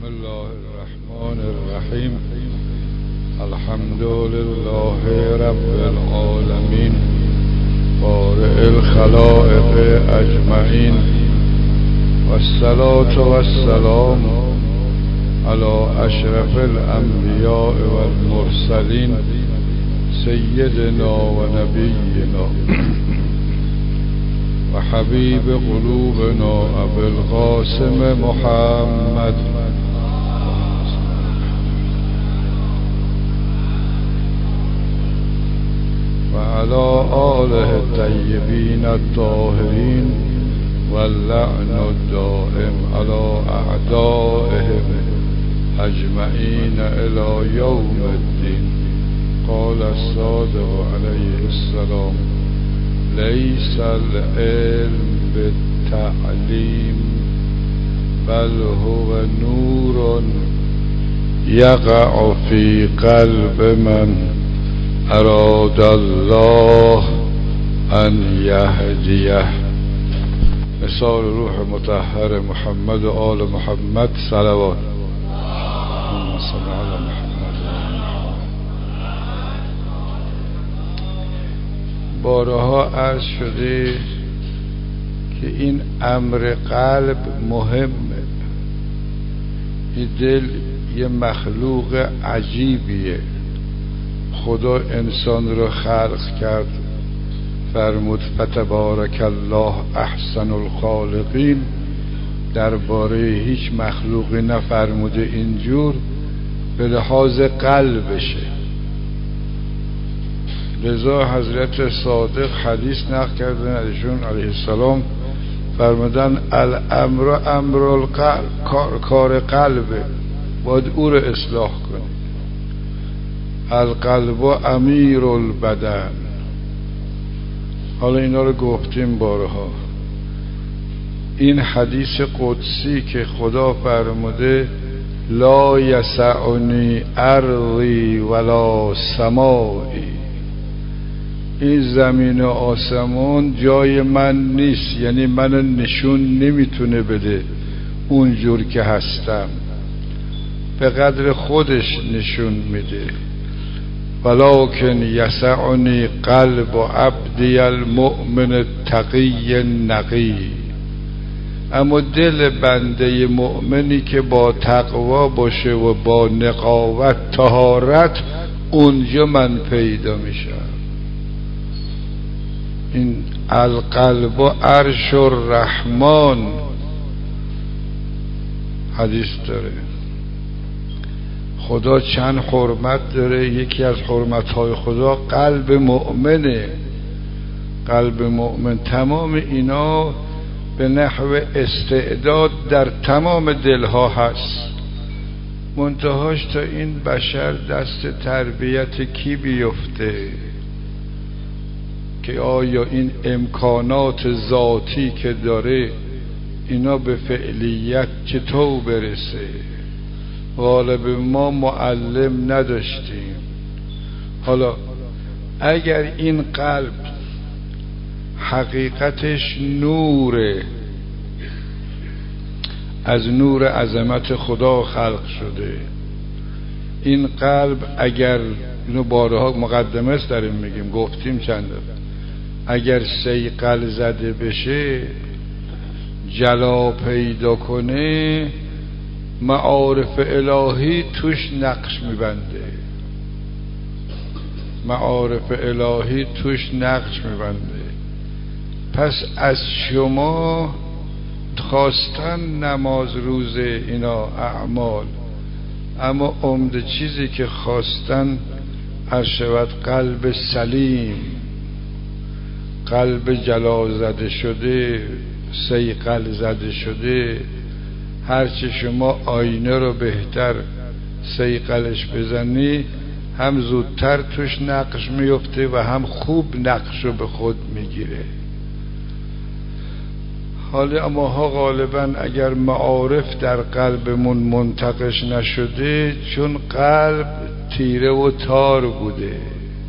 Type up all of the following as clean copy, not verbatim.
بسم الله الرحمن الرحیم. الحمد لله رب العالمین بارئ الخلائق اجمعین والصلاة والسلام علی اشرف الانبیاء والمرسلین سیدنا و نبینا و حبیب قلوبنا ابو القاسم محمد و علی آله الطیبین الطاهرین واللعن الدائم علی اعدائهم اجمعین الی یوم الدین. قال الصادق علیه السلام: لیس العلم بالتعلیم بل هو نور یقع فی قلب من اراد الله ان یهدیه. مثال روح مطهر محمد و آل محمد صلوات. اللهم صل علی محمد. بارها عرض شده که این امر قلب مهمه. این دل یه مخلوق عجیبیه. خدا انسان رو خلق کرد، فرمود فتبارک الله احسن الخالقین. درباره هیچ مخلوقی نفرموده اینجور به لحاظ قلبشه. لذا حضرت صادق حدیث نقل کردن ازشون علیه السلام، فرمودن الامر امر القلب، کار قلبه، باید او رو اصلاح کنی. القلب امیر البدن. حالا اینا رو گفتیم بارها. این حدیث قدسی که خدا فرموده لا یسعنی ارضی ولا سمایی، این زمین و آسمان جای من نیست، یعنی منو نشون نمیتونه بده اونجور که هستم، به قدر خودش نشون میده. ولکن یسعنی قلب عبدی المؤمن التقی النقی، اما دل بنده مؤمنی که با تقوا باشه و با نقاوت طهارت، اونجا من پیدا میشم. این القلب عرش الرحمن حدیث داره. خدا چند حرمت داره. یکی از حرمتهای خدا قلب مؤمنه. قلب مؤمن تمام اینا به نحو استعداد در تمام دلها هست. منتهاش تا این بشر دست تربیت کی بیفته که آیا این امکانات ذاتی که داره اینا به فعلیت چطور برسه. غالب ما معلم نداشتیم. حالا اگر این قلب حقیقتش نوره، از نور عظمت خدا خلق شده، این قلب اگر اینو بارها مقدمه است داریم میگیم، گفتیم چند دفعه، اگر صیقل زده بشه، جلا پیدا کنه، معارف الهی توش نقش میبنده. معارف الهی توش نقش میبنده. پس از شما خواستن نماز روزه اینا اعمال، اما عمده چیزی که خواستن شود قلب سلیم، قلب جلا زده شده، صیقل زده شده. هرچه شما آینه رو بهتر صیقلش بزنی، هم زودتر توش نقش میفته و هم خوب نقش رو به خود میگیره. حالا ماها غالبا اگر معارف در قلبمون منتقش نشده، چون قلب تیره و تار بوده،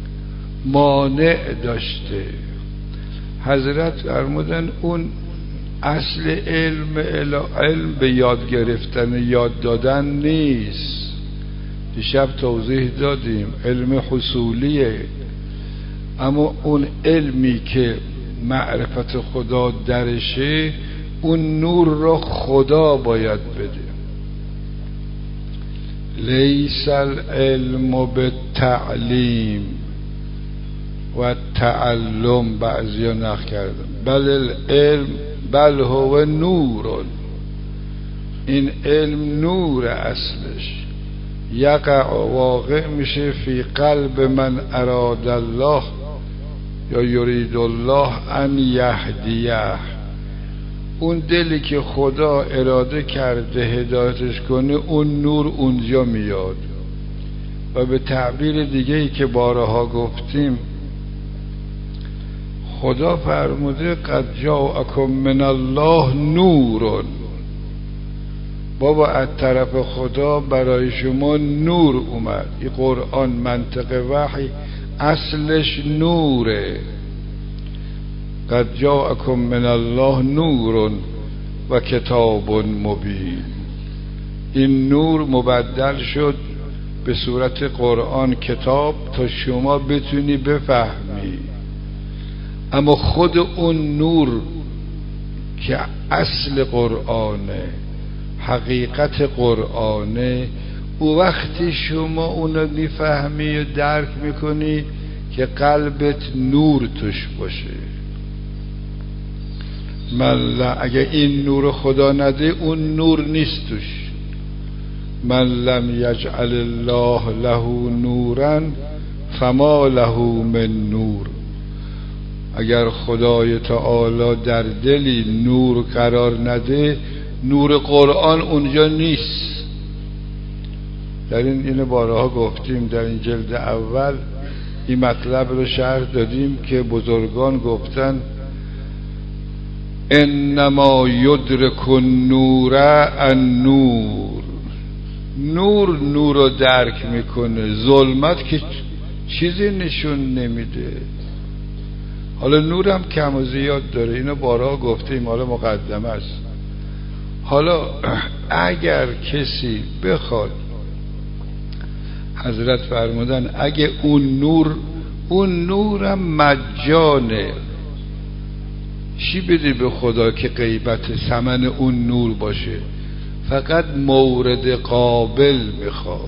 مانع داشته. حضرت فرمودن اون اصل علم به یاد گرفتن یاد دادن نیست. دیشب توضیح دادیم علم حصولیه، اما اون علمی که معرفت خدا درشه اون نور را خدا باید بده. لیس العلم بالتعلیم و تعلم، بعضی ها نقل کردن، بل العلم بل هو نور. این علم نور اصلش یقع واقع میشه فی قلب من اراد الله یا یرید الله ان یهدیه. اون دلی که خدا اراده کرده هدایتش کنه اون نور اونجا میاد. و به تعبیر دیگه‌ای که بارها گفتیم، خدا فرموده قد جاءکم من الله نور. بابا از طرف خدا برای شما نور اومد. این قرآن منطق وحی اصلش نوره. قد جاءکم من الله نور و کتاب مبین. این نور مبدل شد به صورت قرآن کتاب تا شما بتونی بفهمی. اما خود اون نور که اصل قرآنه، حقیقت قرآنه، او وقتی شما اونو میفهمی و درک میکنی که قلبت نور توش باشه. اگه این نور خدا نده اون نور نیست توش. من لم یجعل الله له نورا فما له من نور. اگر خدای تعالی در دلی نور قرار نده، نور قرآن اونجا نیست. در این بارها گفتیم، در این جلد اول این مطلب رو شرح دادیم که بزرگان گفتن انما یدرک النور النور. نور رو درک میکنه، ظلمت که چیزی نشون نمیده. حالا نورم کم و زیاد داره، اینو بارها گفتیم، حالا مقدمه است. حالا اگر کسی بخواد، حضرت فرمودن اگه اون نورم مجانه، چی بدی به خدا که غیبت ثمن اون نور باشه؟ فقط مورد قابل میخواد.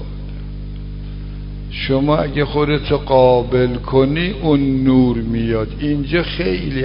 شما اگه خودت قابل کنی اون نور میاد. اینجا خیلی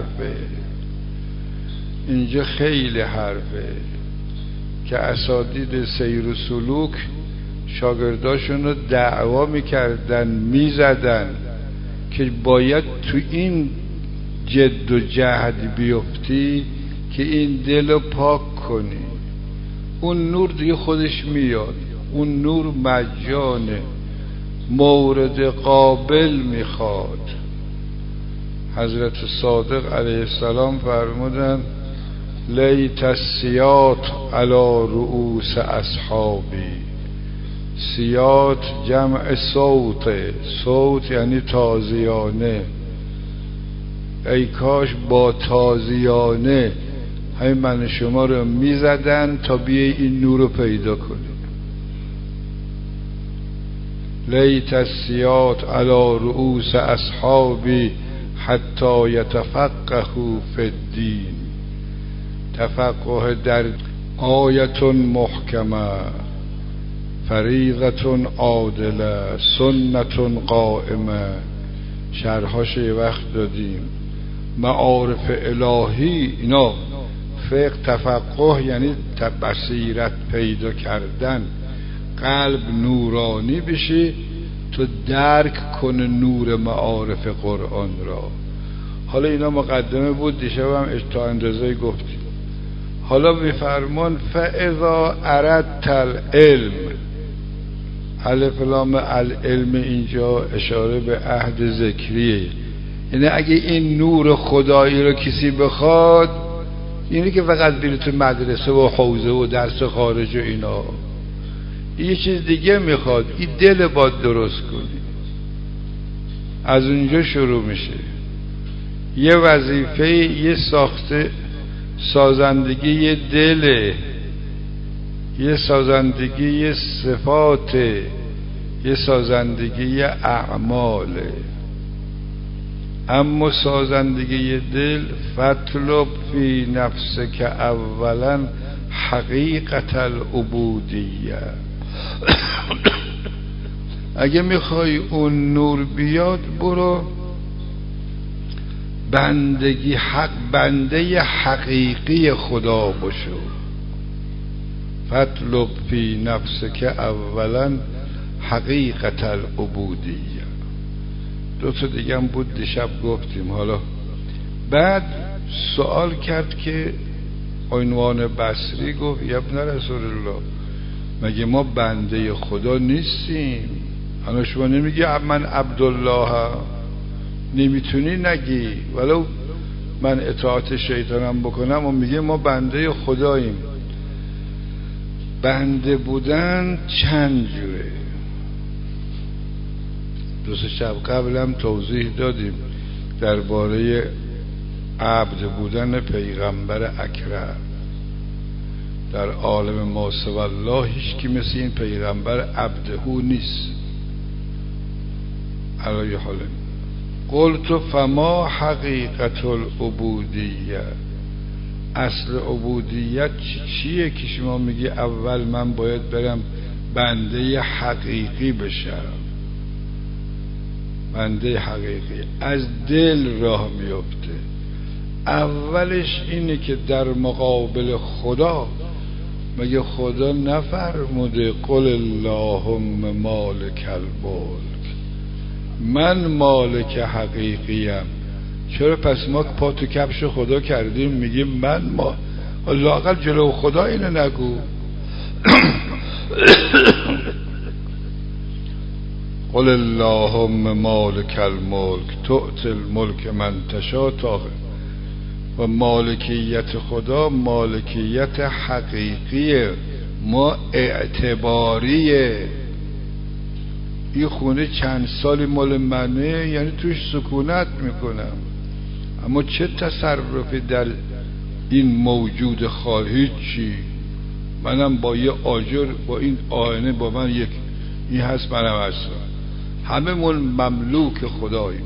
حرفه که اساتید سیر و سلوک شاگرداشون رو دعوا میکردن، میزدن که باید تو این جد و جهد بیفتی که این دل رو پاک کنی. اون نور دیگه خودش میاد. اون نور مجانه، مورد قابل میخواد. حضرت صادق علیه السلام فرمودن لیت السیات علی رؤوس اصحابی. سیات جمع صوت یعنی تازیانه. ای کاش با تازیانه همین من شما رو میزدن تا بیای این نور رو پیدا کنی. لیت السیات علی رؤوس اصحابی حتی یتفقهوا فی الدین. تفقه در آیت محکمه، فریضة عادله، سنة قائمه. شرحاش یه وقت دادیم. معارف الهی، اینا فقه تفقه یعنی بصیرت پیدا کردن، قلب نورانی بشه تو درک کنه نور معارف قرآن را. حالا اینا مقدمه بود، دیشب هم تا اندازه گفتیم. حالا میفرمان فاذا اردت العلم. الف لام العلم اینجا اشاره به عهد ذکریه. یعنی اگه این نور خدایی رو کسی بخواد، اینی که فقط بیره تو مدرسه و حوزه و درس خارج و اینا، یه چیز دیگه میخواد. این دل باید درست کنی. از اونجا شروع میشه. یه وظیفه، یه ساخته سازندگی دل، یه سازندگی صفات، یه سازندگی اعماله. اما سازندگی دل فاطلب فی نفسک اولا حقیقت العبودیه. اگه میخوای اون نور بیاد برو بندگی حق، بنده حقیقی خدا باشو. فاطلب فی نفسک اولا حقیقت العبودیه. دو تا دیگه هم بود دیشب گفتیم. حالا بعد سوال کرد که عنوان بصری گفت یا ابن رسول الله مگه ما بنده خدا نیستیم؟ حالا شما نمیگی من عبدالله، نمیتونی نگی ولو من اطاعت شیطانم بکنم و میگه ما بنده خداییم. بنده بودن چند جوره؟ دو سه شب قبل هم توضیح دادیم درباره عبد بودن پیغمبر اکرم. در عالم ما سوی الله هیچ کی مثل این پیغمبر عبدهو نیست. علی حال قلت فما حقیقت العبودیه، اصل عبودیت چیه که شما میگی اول من باید برم بنده حقیقی بشم؟ بنده حقیقی از دل راه میفته. اولش اینه که در مقابل خدا، مگه خدا نفرموده قل اللهم مالک الملک، من مالک حقیقیم؟ چرا پس ما پا تو کفش خدا کردیم میگیم من ما لااقل جلو خدا اینو نگو. قل اللهم مالک الملک تؤتی الملک من تشاء. و مالکیت خدا مالکیت حقیقیه، ما اعتباریه. این خونه چند سالی مال منه، یعنی توش سکونت میکنم، اما چه تصرفی در این موجود خواهی چی؟ منم با یه آجر با این آینه با من یک این هست، منم هستم، همه من مملوک خداییم.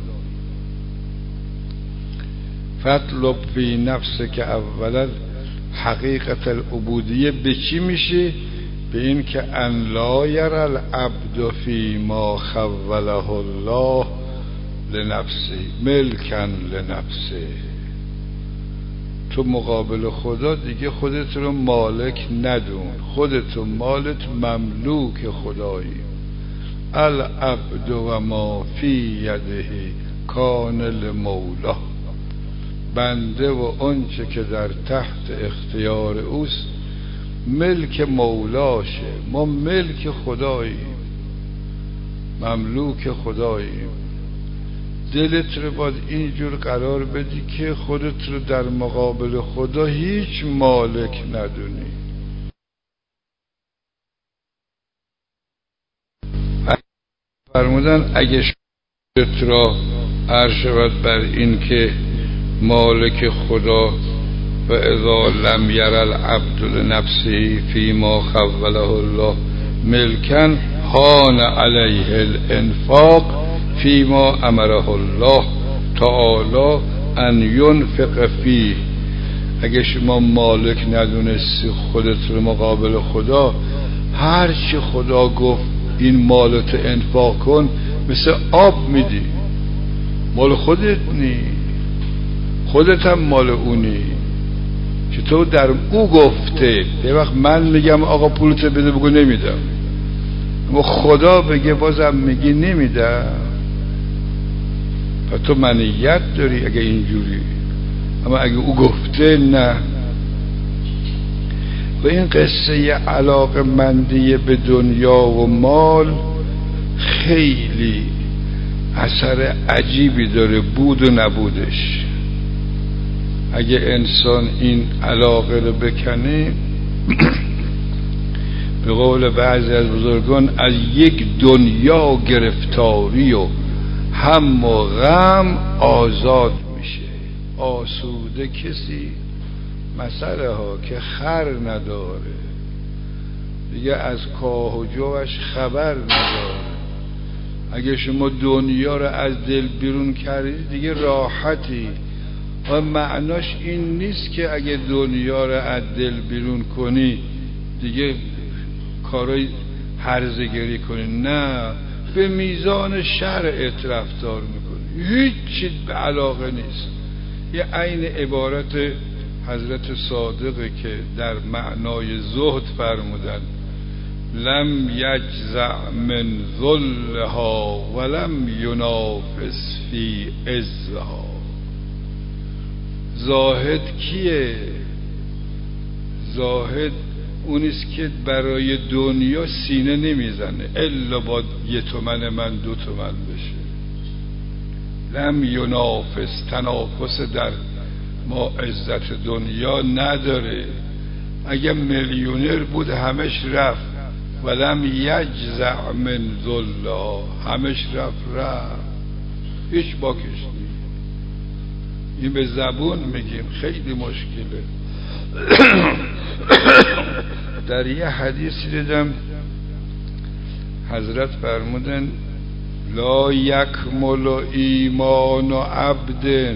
فاطلب فی نفسک اولا حقیقت العبودیه به چی میشه؟ به این که ان لا یری العبد فی ما خوله الله لنفسه ملکن لنفسه. تو مقابل خدا دیگه خودت رو مالک ندون، خودت و مالت مملوک خدایی. العبد و ما فی یده کان لمولا، بنده و آنچه که در تحت اختیار اوست ملک مولاشه. ما ملک خداییم، مملوک خداییم. دلت رو باید اینجور قرار بدی که خودت رو در مقابل خدا هیچ مالک ندونی. فرمودن اگه شد را عرشبت بر این که مالک خدا و اذا لم یر العبد لنفسه فیما خوله الله ملکن هان علیه الانفاق فیما امره الله تعالی ان ینفق فیه. اگه شما مالک ندونستی خودت رو مقابل خدا، هر چی خدا گفت این مالت انفاق کن مثل آب میدی، مال خودت نی، خودت هم مال اونی. چطور در او گفته؟ یه وقت من میگم آقا پولت بده، بگو نمیدم، اما خدا بگه بازم میگی نمیدم. و تو منیت داری اگه اینجوری، اما اگه او گفته نه. و این قصه علاقه مندی به دنیا و مال خیلی اثر عجیبی داره، بود و نبودش. اگه انسان این علاقه رو بکنه به قول بعضی از بزرگان از یک دنیا گرفتاری و هم و غم آزاد میشه. آسوده کسی مسئله ها که خر نداره، دیگه از کاه و جوش خبر نداره. اگه شما دنیا رو از دل بیرون کردید دیگه راحتی. و معناش این نیست که اگه دنیا رو از دل بیرون کنی دیگه کارای هرزگری کنی، نه، به میزان شرعت رفتار میکنی، هیچ چیز به علاقه نیست. یه عین عبارت حضرت صادقه که در معنای زهد فرمودن: لم یجزع من ذلها ولم ینافس فی عزها. زاهد کیه؟ زاهد اونیست که برای دنیا سینه نمیزنه الا با 1 تومن من 2 تومن بشه. لم ینافس، تنافس در ما عزت دنیا نداره. اگه میلیونر بود همش رفت. ولم یجزع من ذلها، همش رفت هیچ باکش نیست. این به زبون میگیم، خیلی مشکله. در یه حدیثی دیدم حضرت فرمودن: لا یکمل ایمان عبد،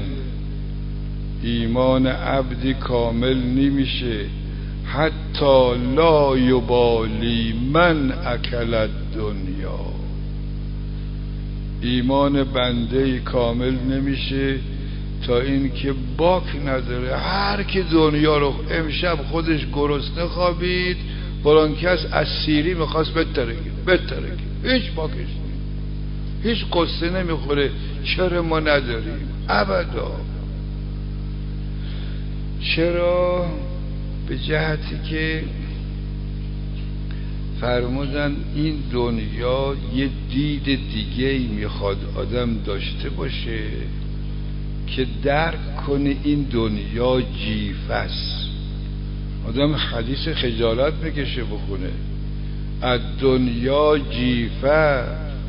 ایمان عبدی کامل نمیشه حتی لا یبالی من اکل الدنیا. ایمان بنده کامل نمیشه تا این که باک نداره. هر که دنیا رو امشب خودش گرسنه خوابید، بران کس از سیری میخواست بترگه، هیچ باکش نیست، هیچ قصه نمیخوره. چرا ما نداریم؟ ابدا. چرا؟ به جهتی که فرمودن این دنیا یه دید دیگه‌ای میخواد آدم داشته باشه که درک کنه این دنیا جیفه است. آدم حدیث خجالت میکشه بخونه: الدنیا جیفه،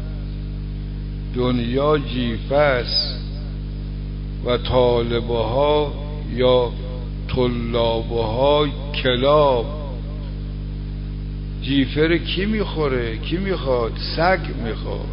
دنیا جیفه است و طالبها یا طلابها کلاب. جیفه کی میخوره؟ کی میخواد؟ سگ میخواد.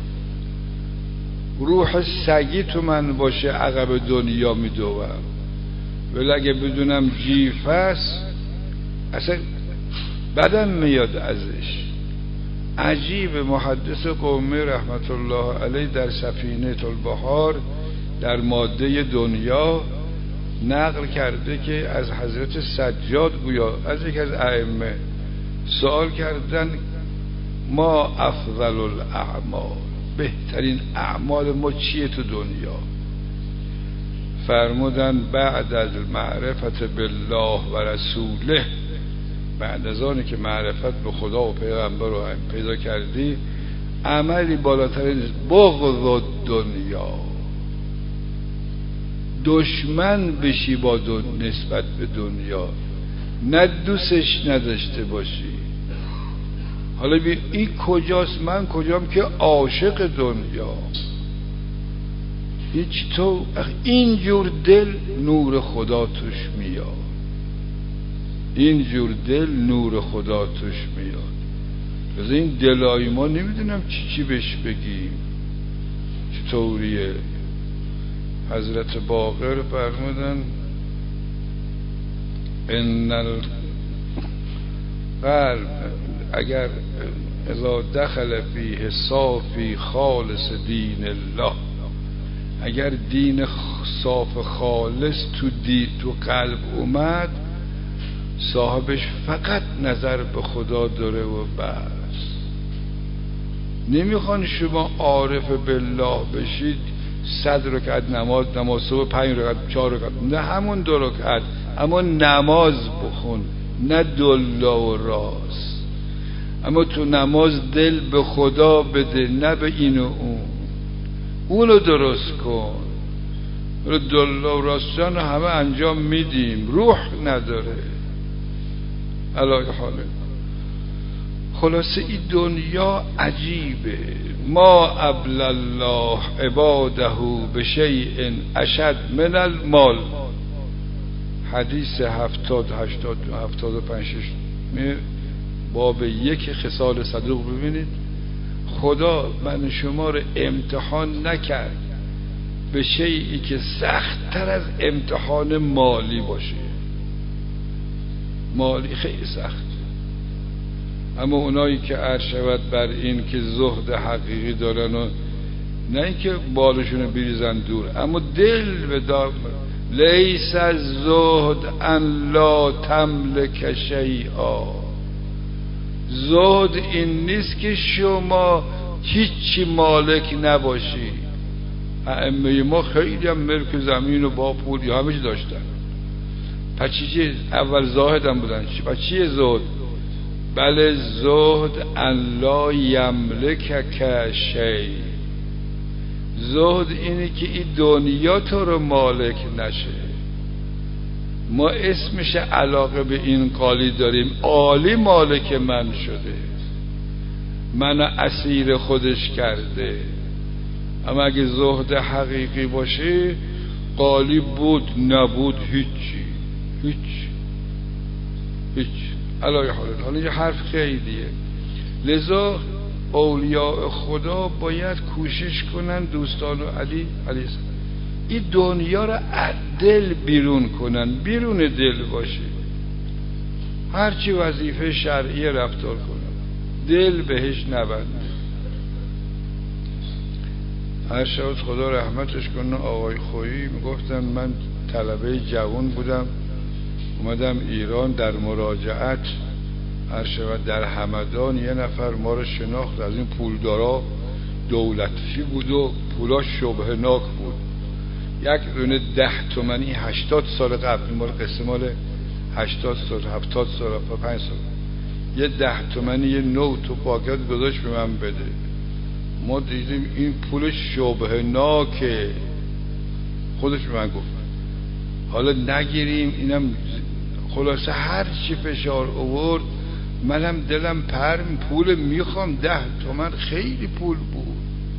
روح سگی تو من باشه عقب دنیا میدوم، ولی اگه بدونم جیفه است اصلا بدن میاد ازش. عجیب. محدث قومی رحمت الله علیه در سفینه البحار در ماده دنیا نقل کرده که از حضرت سجاد گویا از یک از ائمه سوال کردن: ما افضل الاعمال، بهترین اعمال ما چیه تو دنیا؟ فرمودن: بعد از معرفت بالله و رسوله، بعد از آنی که معرفت به خدا و پیغمبر رو پیدا کردی، عملی بالاتر نیست. بغض دنیا، دشمن بشی با نسبت به دنیا، نه دوستش نداشته باشی. حالا ببین این کجاست؟ من کجام که عاشق دنیا. تو اینجور دل نور خدا توش میاد، اینجور دل نور خدا توش میاد. از این دلای ما نمیدونم چی بهش بگیم، چطوریه. حضرت باقر فرمودن: ان القلب اگر اذا دخل فیه صافی خالص دین الله، اگر دین صاف خالص تو قلب اومد، صاحبش فقط نظر به خدا داره و بس. نمیخوان شما عارف بالله بشید 100 رکعت نماز صبح 5 رکعت 4 رکعت، نه همون 2 رکعت، اما نماز بخون، نه دلا و راست. اما تو نماز دل به خدا بده، نه به این و اونو درست کن. دلا و راستان همه انجام میدیم، روح نداره. علی حاله. خلاصه این دنیا عجیبه. ما ابل الله عباده بشیء اشد من المال. حدیث 75 باب 1 خصال صدوق ببینید. خدا من شما رو امتحان نکرد به شیئی که سخت تر از امتحان مالی باشه. مالی خیلی سخت، اما اونایی که عرض شود بر این که زهد حقیقی دارن و نه اینکه بالشون رو بریزن دور، اما دل به دام لیس الزهد ان لا تملک شیئا. زهد این نیست که شما هیچی مالک نباشی. ائمه ما خیلی هم ملک زمین و با پول یا همه چی داشتن. پس چیه؟ اول زاهد هم بودن. پس چیه زهد؟ بله زهد ان لا یملک شیء. زهد اینه که این دنیا تو رو مالک نشه. ما اسمش علاقه به این قالی داریم، عالی مالک من شده، من اسیر خودش کرده. اما اگه زهد حقیقی باشه قالی بود نبود هیچ علای حالت. حالا یه حرف خیلیه. لذا اولیاء خدا باید کوشش کنن دوستان علی علیه السلام این دنیا رو از دل بیرون کنن، بیرون دل باشه. هرچی وظیفه شرعی رفتار کنن، دل بهش نبند. هر شاید خدا رحمتش کنه آقای خویی میگفتن من طلبه جوان بودم، اومدم ایران در مراجعت. هر شود در همدان یه نفر ما رو شناخت، از این پولدارا دولتی بود و پولا شبهناک بود. یک دونه 10 تومانی 80 سال قبل، این مال قصه مال 80 سال 70 سال 5 سال، یه 10 تومانی یه نوت تو پاکت گذاشت به من بده. ما دیدیم این پول شبهناکه، خودش به من گفت حالا نگیریم. اینم خلاصه هر چی فشار آورد منم دلم پرم، پول میخوام. 10 تومن خیلی پول بود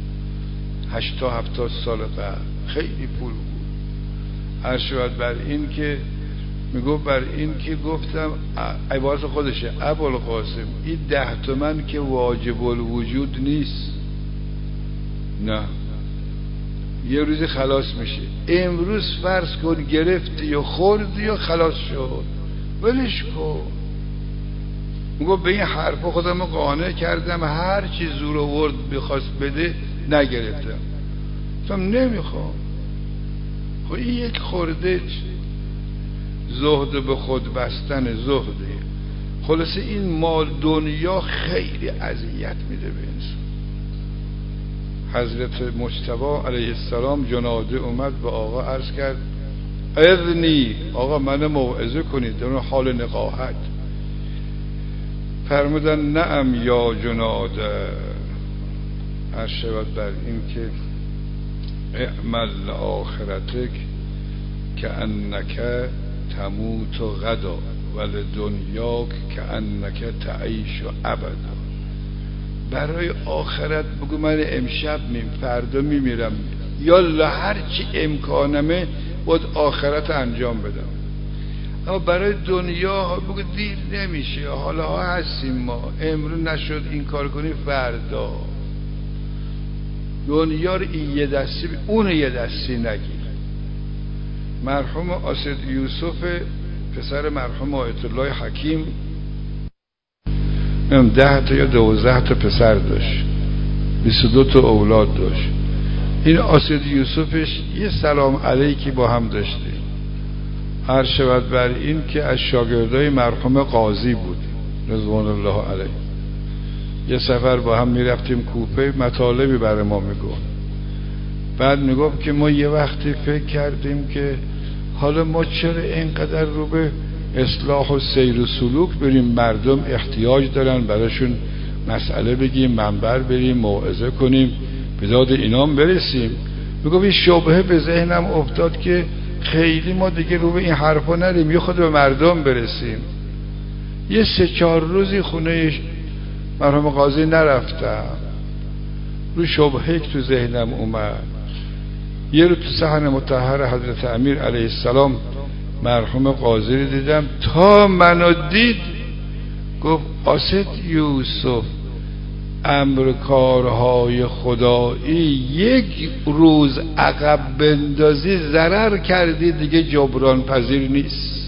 80-70 سال قبل، خیلی پول بود. هر شود بر این که میگفت بر این که گفتم عبارت خودشه ابوالقاسم این 10 تومن که واجب الوجود نیست، نه یه روزی خلاص میشه. امروز فرض کن گرفتی یا خوردی یا خلاص شد، ولش کن. میگفت به این حرفا خودم قانع کردم، هر چی زور آورد بخواست بده نگرفتم، گفتم نمیخوام. خب این یک خورده زهد به خود بستن زهده. خلاصه این مال دنیا خیلی اذیت میده به انسان. حضرت مجتبی علیه السلام جناده اومد به آقا عرض کرد اذنی، آقا من موعظه کنید در حال نقاهت. فرمودن نعم یا جناده. عرض شود بر این که اعمل آخرتک که انک تموت غدا ولدنیاک که انک تعیش ابدا. برای آخرت بگو من امشب فردا میمیرم، یا هر چی امکانمه باید آخرت انجام بدم. اما برای دنیا بگو دیر نمیشه، حالا ها هستیم ما، امروز نشد این کار کنی فردا. دنیا رو این یه دستی اون یه دستی نگیر. مرحوم اسد یوسف پسر مرحوم آیت الله حکیم 10 تا یا 12 تا پسر داشت، 22 تا اولاد داشت. این اسد یوسفش یه سلام علیکی با هم داشته. هر شود بر این که از شاگردای مرحوم قاضی بود رضوان الله علیه. یه سفر با هم میرفتیم کوفه، مطالبی برای ما میگفت. بعد میگفت که ما یه وقتی فکر کردیم که حالا ما چرا اینقدر رو به اصلاح و سیر و سلوک بریم، مردم احتیاج دارن براشون مسئله بگیم، منبر بریم موعظه کنیم، به داد اینام برسیم. میگفت این شبهه به ذهنم افتاد که خیلی ما دیگه رو به این حرفا نریم، یه خود به مردم برسیم. یه 3-4 روزی خونه مرحوم قاضی نرفتم، رو شبهه تو ذهنم اومد. یه رو تو صحن مطهر حضرت امیر علیه السلام مرحوم قاضی رو دیدم، تا منو دید گفت آسد یوسف، امر کارهای خدایی یک روز عقب بندازی ضرر کردی، دیگه جبران پذیر نیست.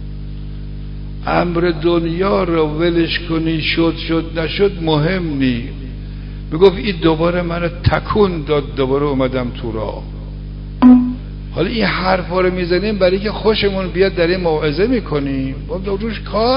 امر دنیا رو ولش کنی، شد نشد مهم نی. میگفت این دوباره منو تکون داد، دوباره اومدم تو راه. حالا این حرفا رو میزنیم برای که خوشمون بیاد، در این موعظه میکنیم. باید روش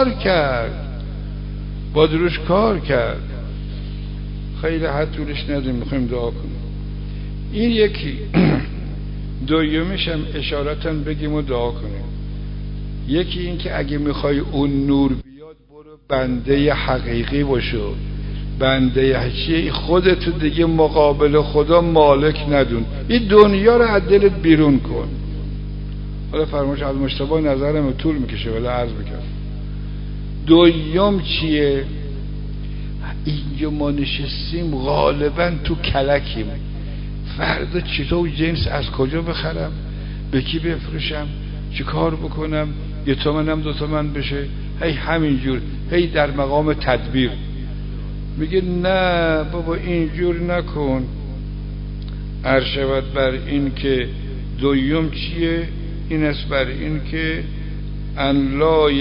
کار کرد. خیلی حد طولش نداریم، میخوایم دعا کنیم. این یکی. دومیش هم اشارتا بگیم و دعا کنیم. یکی این که اگه میخوای اون نور بیاد، برو بنده حقیقی باشو. بنده چیه؟ خودت دیگه مقابل خدا مالک ندون، این دنیا رو از دلت بیرون کن. حالا فرمایش از مجتبی نظرم طول میکشه ولی عرض میکنم. دوم چیه؟ اینجا ما نشستیم غالبا تو کلکیم. فردا چطور جنس از کجا بخرم، به کی بفروشم، چی کار بکنم، 1 تومنم 2 تومن بشه، هی همینجور، هی در مقام تدبیر. میگه نه بابا اینجور نکن. عرشبت بر این که دوم چیه؟ این است بر این که ان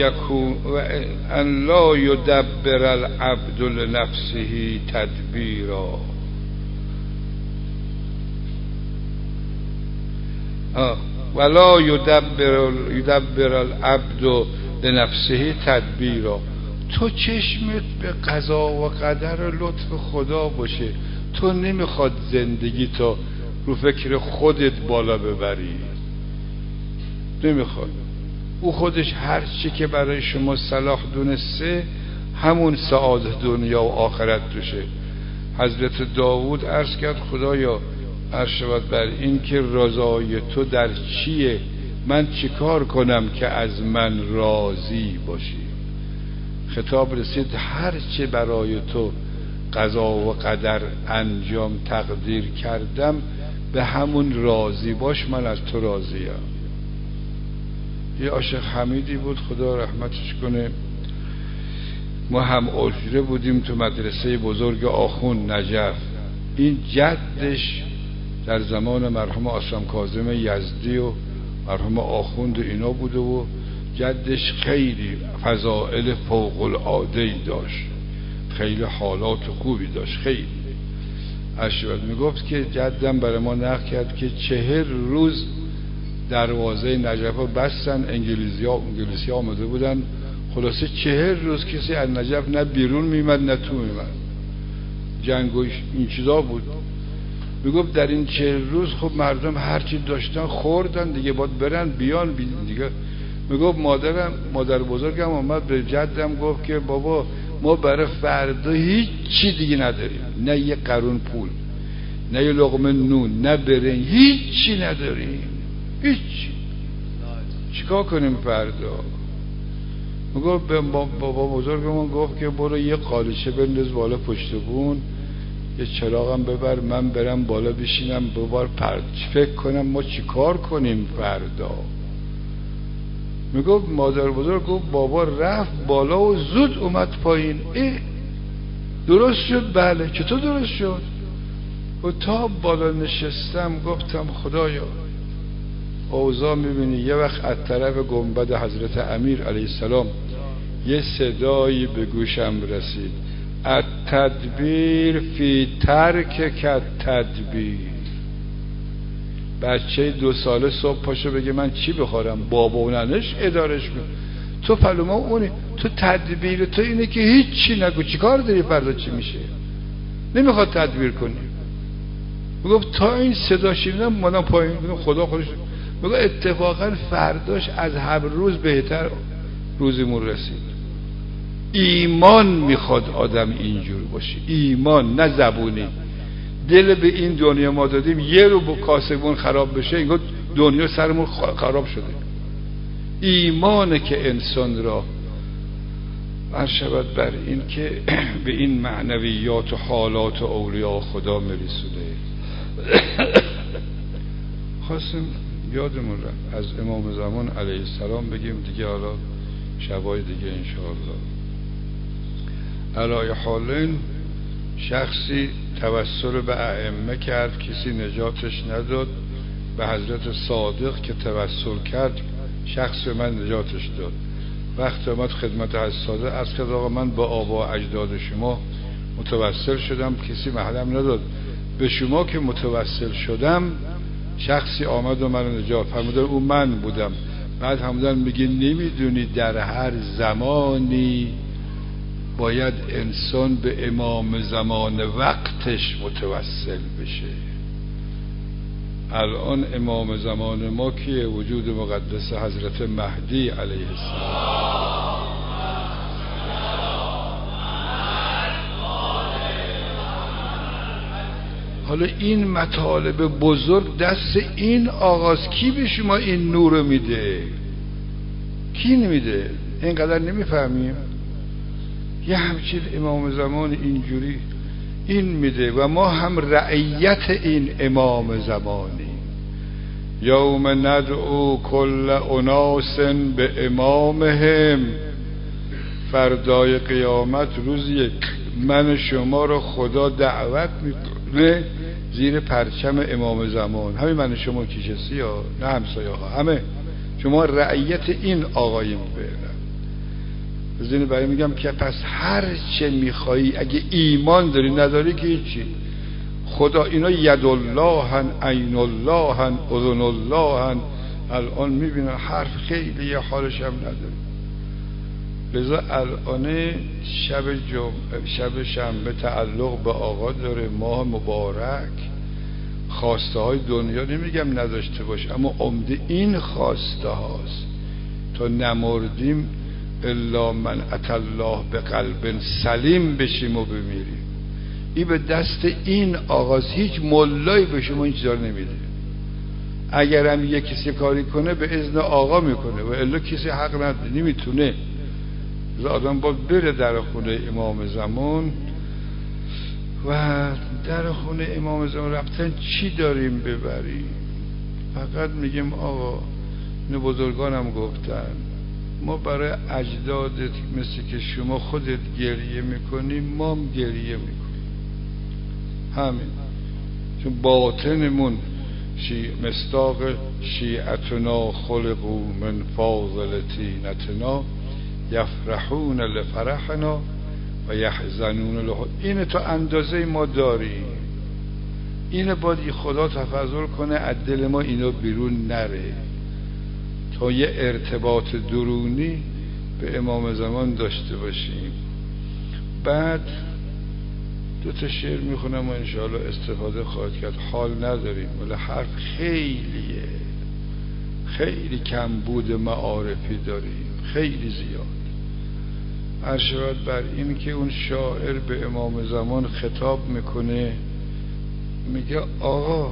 لا یدبر العبد لنفسه تدبیرا. ولا یدبر العبد لنفسه تدبیرا. تو چشمت به قضا و قدر و لطف خدا باشه. تو نمیخواد زندگی تا رو فکر خودت بالا ببری، نمیخواد. او خودش هر چی که برای شما صلاح دونسته همون سعادت دنیا و آخرت توشه. حضرت داوود عرض کرد خدایا عرشبت بر این که رضای تو در چیه، من چیکار کنم که از من راضی باشی. خطاب رسید هر چه برای تو قضا و قدر انجام تقدیر کردم به همون راضی باش، من از تو راضیم. یه عاشق حمیدی بود خدا رحمتش کنه، ما هم اجره بودیم تو مدرسه بزرگ آخوند نجف. این جدش در زمان مرحوم آسام کاظم یزدی و مرحوم آخوند اینا بوده و جدش خیلی فضائل فوق العاده داشت، خیلی حالات خوبی داشت. خیلی اشوال میگفت که جدم برای ما نقل کرد که 40 روز دروازه نجف رو بستن، انگلیسی ها آمده بودن، خلاصه 40 روز کسی از نجف نه بیرون میمد نه تو میمد، جنگ و این چیزا بود. میگفت در این 40 روز خب مردم هرچی داشتن خوردن دیگه، باید برن بیان دیگه. میگفت مادر بزرگم آمد به جدم گفت که بابا ما برای فردا هیچ چی دیگه نداریم، نه یه قرون پول، نه یه لقمه نون، نه برنج، هیچ چی نداریم، هیچ. چیکار کنیم فردا؟ میگفت به بابا بزرگمون گفت که برو یه قالیچه بنداز بالا پشت بون، یه چراغم ببر، من برم بالا بشینم ببار فکر کنم ما چیکار کنیم فردا. میگفت مادر بزرگ گفت بابا رفت بالا و زود اومد پایین. درست شد؟ بله. چطور درست شد؟ و تا بالا نشستم گفتم خدایا اوضاع میبینی. یه وقت از طرف گنبد حضرت امیر علیه السلام یه صدایی به گوشم رسید، التدبیر فی ترک کالتدبیر. بچه 2 ساله صبح پاشو بگه من چی بخورم، بابا و ننش ادارش می. تو پلوما اونی، تو تدبیر تو اینه که هیچی نگو، چی کار داری فردا چی میشه، نمیخواد تدبیر کنی. میگفت تا این صدا شنیدم مادم پایین، میگم خدا خودش. میگم اتفاقا فرداش از هر روز بهتر روزمون رسید. ایمان میخواد آدم اینجور باشه، ایمان نه زبونی. دل به این دنیا ما دادیم یه رو با کاسبون خراب بشه اینگاه دنیا سرمون خراب شده. ایمانه که انسان را عرشبت بر این که به این معنویات و حالات و اولیاء خدا میرسونه. خواستم یادمون رفت از امام زمان علیه السلام بگیم دیگه، حالا شبای دیگه انشاءالله. علای حالین شخصی توسل به ائمه کرد، کسی نجاتش نداد. به حضرت صادق که توسل کرد شخص به من نجاتش داد. وقت آمد خدمت حضرت صادق عرض کرد آقا من با آبا اجداد شما متوسل شدم، کسی محلم نداد، به شما که متوسل شدم شخصی آمد و من نجات فرمودن، اون من بودم. بعد همودن میگه نمیدونی در هر زمانی باید انسان به امام زمان وقتش متوسل بشه. الان امام زمان ما کیه؟ وجود مقدس حضرت مهدی علیه السلام. حالا این مطالب بزرگ دست این آغاز، کی به شما این نور میده؟ کی نمیده؟ اینقدر نمیفهمیم؟ یه همچین امام زمان اینجوری این میده و ما هم رعیت این امام زمانی. یوم ندعو کل اناس به امامهم، فردای قیامت روزی من شما رو خدا دعوت میکنه زیر پرچم امام زمان. همین من شما کیشستی ها، نه همسایه ها، همه شما رعیت این آقاییم بینن. بزنی برای میگم که پس هر چه میخوایی اگه ایمان داری نداری که هیچی. خدا اینا ید اللهن، عین اللهن، اذن اللهن. الان میبینن حرف خیلی یه حالش هم نداره. لذا الان شب شنبه تعلق به آقا داره، ماه مبارک، خواسته های دنیا نمیگم نداشته باش، اما عمده این خواسته هاست تا نمردیم الا من اتى الله به قلب سلیم بشیم و بمیریم. این به دست این آغاز، هیچ ملایی به شما این چیزا رو نمیده. اگر هم یک کسی کاری کنه به اذن آقا میکنه و الا کسی حق نداره، نمیتونه. آدم باید بره در خونه امام زمان. و در خونه امام زمان رفتن چی داریم ببریم؟ فقط میگیم آقا، اینو بزرگانم گفتن، ما برای اجدادت مثل که شما خودت گریه میکنی ما هم گریه میکنیم، همین. چون باطنمون مصداق شیعتنا خلقو من فاضل طینتنا یفرحون لفرحنا و یحزنون له. اینه تا اندازه ما داریم، اینه باید خدا تفضل کنه از دل ما اینو بیرون نره تا یه ارتباط درونی به امام زمان داشته باشیم. بعد دو تا شعر میخونم و انشاءالله استفاده خواهد کرد. حال نداریم ولی حرف خیلیه، خیلی کمبود معارفی داریم، خیلی زیاد. عرشبت بر این که اون شاعر به امام زمان خطاب میکنه، میگه آقا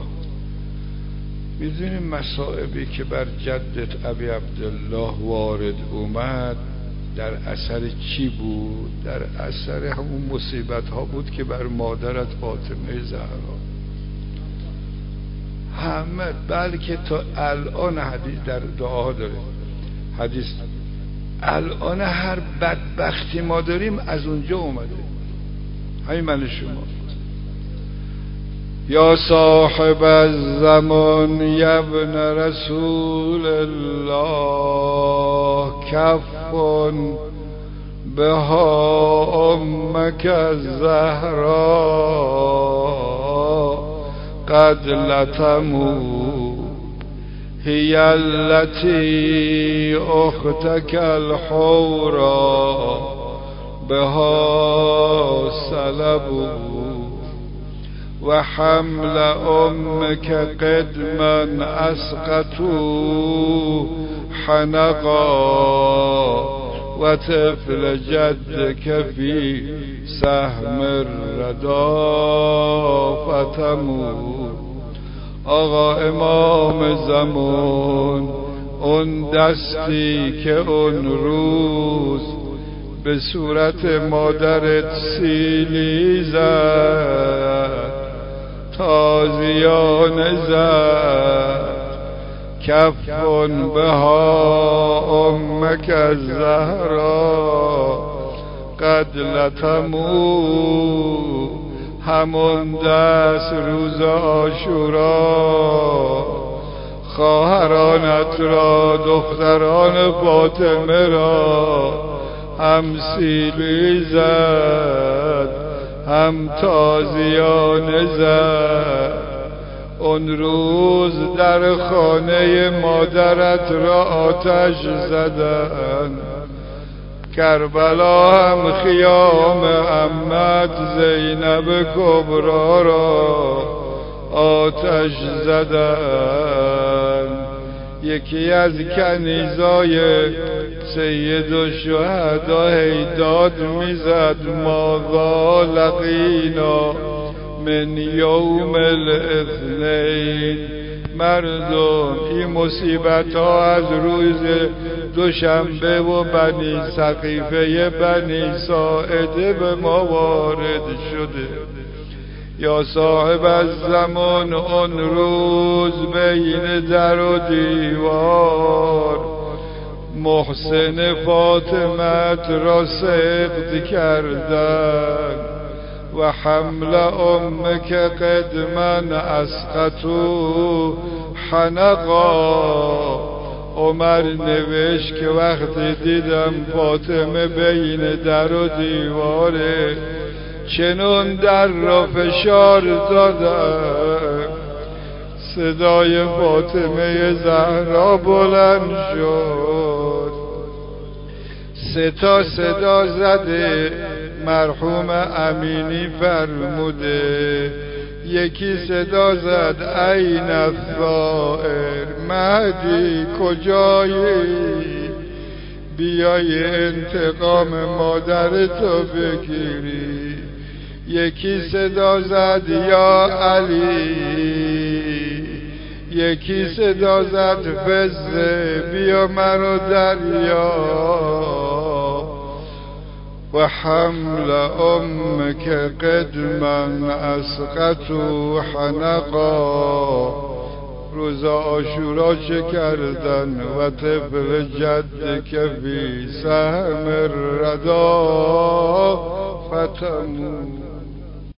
میدونی مصائبی که بر جدت ابی عبدالله وارد اومد در اثر چی بود؟ در اثر همون مصیبت ها بود که بر مادرت فاطمه زهرا همه، بلکه تا الان حدیث در دعاها داره، حدیث الان هر بدبختی ما داریم از اونجا اومده. همین من شما یا صاحب الزمان یا ابن رسول الله کفن بها امک الزهرا قد لتمو هی التي اختک الحورا بها سلبو و حمل امک قدما اسقطو حنقا و طفل جدک فی سهم الردا فتموت. آقا امام زمان اون دستی که اون روز به صورت مادرت سیلی زد، تازیانه زد کف بها امک الزهرا قد لطموا همون دست روز عاشورا خواهرانت را دختران فاطمه را هم سیلی زد هم تازیانه زد اون روز در خانه مادرت را آتش زدن کربلا هم خیام عمت زینب کبرا را آتش زدن یکی از کنیزای سید الشهدا هیداد میزد ماذا لقینا من یوم الاثنین مردم این مصیبت ها از روز دوشنبه و بنی سقیفه بنی ساعده به ما وارد شده یا صاحب الزمان اون روز بین در و دیوار محسن فاطمت را سقط کردن و حمل امک قدما اسقطوا حنقا عمر نوشت که وقتی دیدم فاطمه بین در و دیواره چنون در را فشار دادم صدای فاطمه زهرا بلند شد سه تا صدا زده مرحوم امینی فرموده یکی صدا زد این الثائر مهدی کجایی بیای انتقام مادرتو بگیری یکی صدا زد یا علی یکی صدا زد فزه بیا مرا دریا و حمل امک قدما اسقطوا حنقا روز عاشورا چه کردن و طفل جد که فی سهم الردا فتمو